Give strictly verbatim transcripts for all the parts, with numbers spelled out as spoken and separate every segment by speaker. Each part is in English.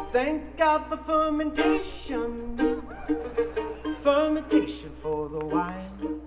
Speaker 1: Thank God for fermentation, fermentation for the wine.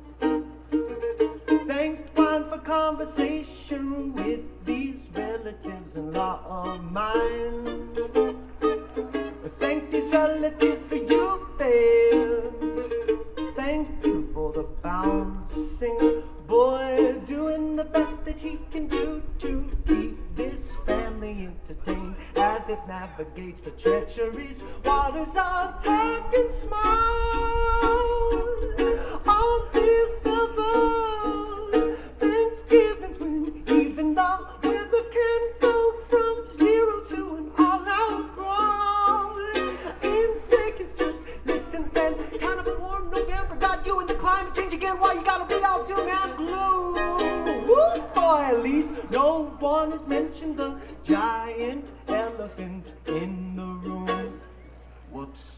Speaker 1: Thank wine for conversation with these relatives in law of mine. Thank these relatives for you, babe. Thank you for the bouncing boy, doing the best that he can do to keep this family entertained as it navigates the treacherous waters of tech and smile. On this ever Thanksgiving's when even the weather can go from zero to an all-out brawl in seconds. Just listen, then kind of a warm November got you in the climate change again. Why you gotta be all doom and gloom? Woo, boy, at least no one has mentioned the giant elephant in the room. Whoops.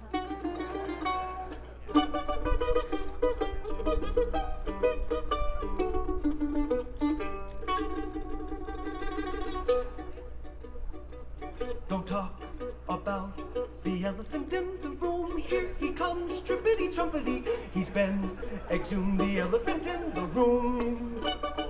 Speaker 1: Don't talk about the elephant in the room. Here he comes, trippity trumpety. He's been exhumed, the elephant in the room.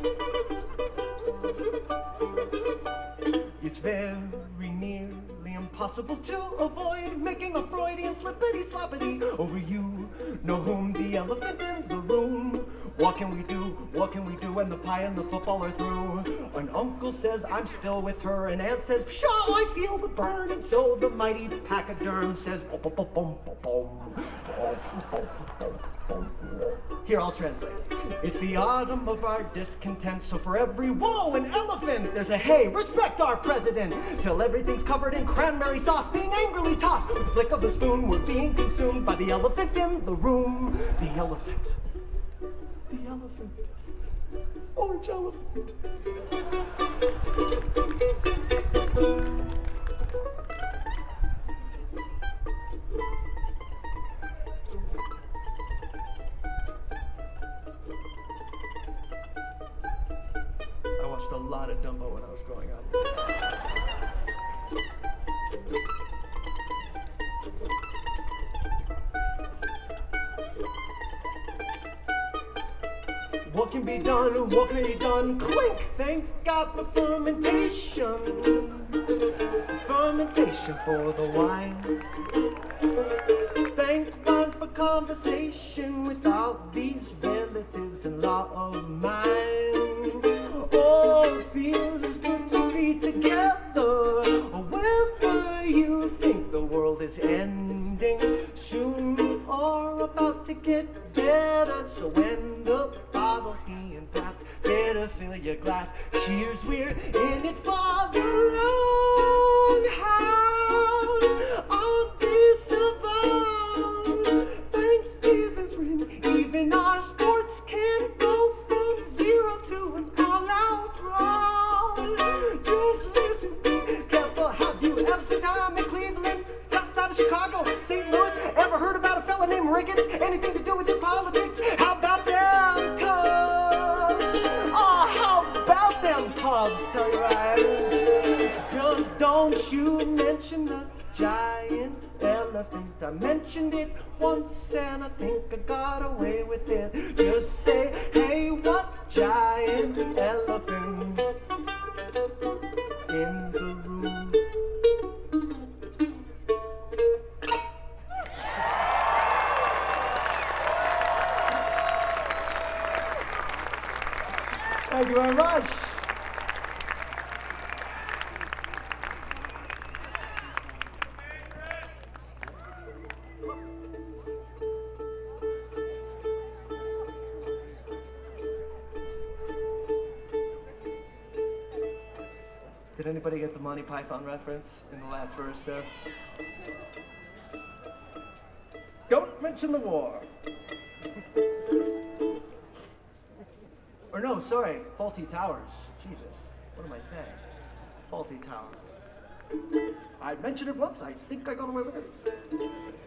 Speaker 1: It's very nearly impossible to avoid making a Freudian slippity sloppity over you know whom, the elephant in the room. What can we do? What can we do when the pie and the football are through? An uncle says I'm still with her, an aunt says pshaw, I feel the burn, and so the mighty pachyderm says boom, boom, boom, boom, boom, boom, boom, boom, boom. Here, I'll translate. It's the autumn of our discontent, so for every whoa, an elephant, there's a hey, respect our president, till everything's covered in cranberry sauce, being angrily tossed with the flick of a spoon. We're being consumed by the elephant in the room. The elephant. The elephant. Orange elephant. I watched a lot of Dumbo when I was growing up. What can be done? What can be done? Clink! Thank God for fermentation. Fermentation for the wine. Thank God for conversation without these relatives in law of mine. Oh, it feels good to be together. Whether you think the world is ending soon or about to get better. So when the bottle's being passed, better fill your glass. Cheers, we're in it for the long haul. On this ever Thanksgiving's when even our sports can go from zero to an all-out brawl. Just listen, be careful. Have you ever spent time in Cleveland, south side of Chicago, Saint Louis? Ever heard about a fella named Ricketts? Anything to do with his politics? How about them Cubs? Oh, how about them Cubs? Tell you right. Just don't you mention the giant elephant. I mentioned it once and I think I got away with it. Just say, hey, what giant elephant in the room? Thank you very much. Did anybody get the Monty Python reference in the last verse there? Don't mention the war. Or no, sorry, Faulty Towers. Jesus, what am I saying? Faulty Towers. I mentioned it once, I think I got away with it.